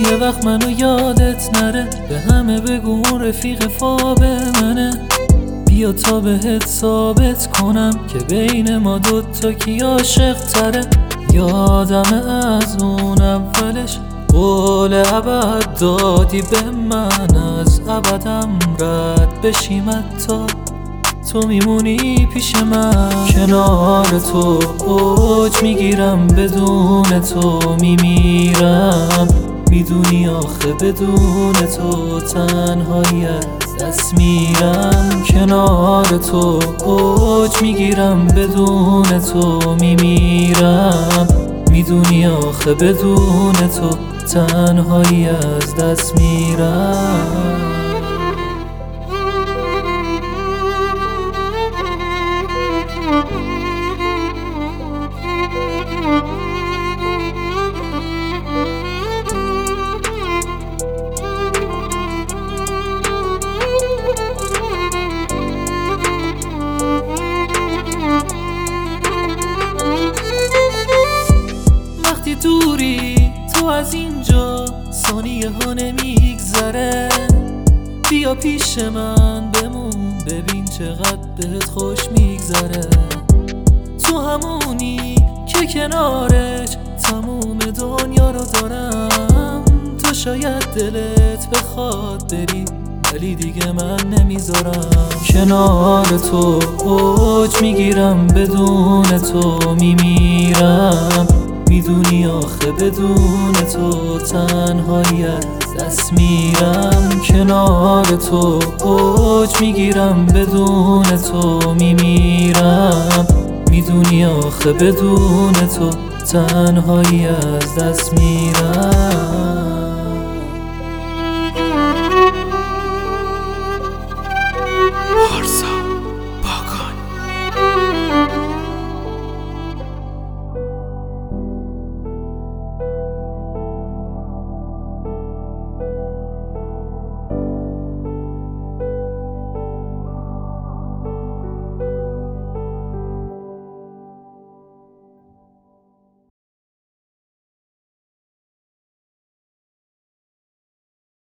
یه وقت منو یادت نره، به همه بگو اون رفیق فاب منه. بیا تا بهت ثابت کنم که بین ما دوتا کی عاشق تره. یادمه از اون اولش قول ابد دادی به من، از ابدم رد بشیم حتی تو میمونی پیش من. کنار تو اوج میگیرم، بدون تو میمیرم. میدونی آخه بدون تو تنهایی از دست میرم. کنار تو اوج میگیرم، بدون تو میمیرم. میدونی آخه بدون تو تنهایی از دست میرم. وقتی دوری تو از اینجا ثانیه ها نمیگذره، بیا پیش من بمون، ببین چقدر بهت خوش میگذره. تو همونی که کنارش تموم دنیا رو دارم. تو شاید دلت بخواد بری ولی دیگه من نمیذارم. کنار تو اوج میگیرم، بدون تو میمیرم. میدونی آخه بدون تو تنهایی از دست میرم. کنار تو اوج میگیرم، بدون تو میمیرم. میدونی آخه بدون تو تنهایی از دست میرم.